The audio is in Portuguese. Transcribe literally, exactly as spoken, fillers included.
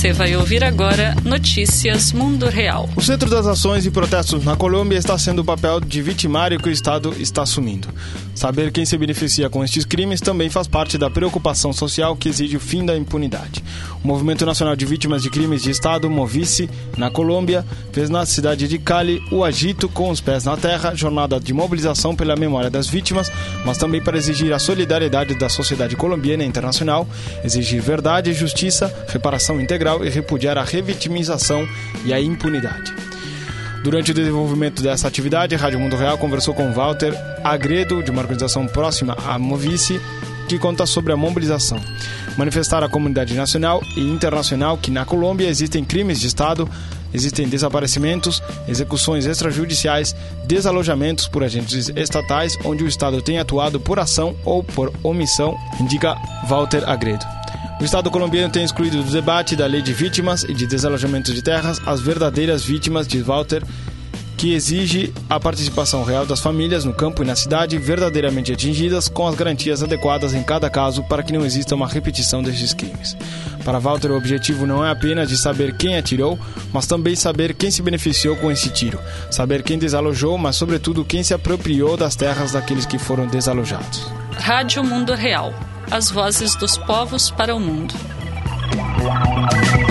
Você vai ouvir agora Notícias Mundo Real. O centro das ações e protestos na Colômbia está sendo o papel de vitimário que o Estado está assumindo. Saber quem se beneficia com estes crimes também faz parte da preocupação social que exige o fim da impunidade. O Movimento Nacional de Vítimas de Crimes de Estado, Movice, na Colômbia, fez na cidade de Cali o Agito com os pés na terra, jornada de mobilização pela memória das vítimas, mas também para exigir a solidariedade da sociedade colombiana e internacional, exigir verdade, justiça, reparação integral e repudiar a revitimização e a impunidade. Durante o desenvolvimento dessa atividade, a Rádio Mundo Real conversou com Walter Agredo, de uma organização próxima à Movice, que conta sobre a mobilização. Manifestar à comunidade nacional e internacional que na Colômbia existem crimes de Estado, existem desaparecimentos, execuções extrajudiciais, desalojamentos por agentes estatais, onde o Estado tem atuado por ação ou por omissão, indica Walter Agredo. O Estado colombiano tem excluído do debate da lei de vítimas e de desalojamento de terras as verdadeiras vítimas, diz Walter, que exige a participação real das famílias no campo e na cidade, verdadeiramente atingidas, com as garantias adequadas em cada caso para que não exista uma repetição destes crimes. Para Walter, o objetivo não é apenas de saber quem atirou, mas também saber quem se beneficiou com esse tiro, saber quem desalojou, mas sobretudo quem se apropriou das terras daqueles que foram desalojados. Rádio Mundo Real. As vozes dos povos para o mundo.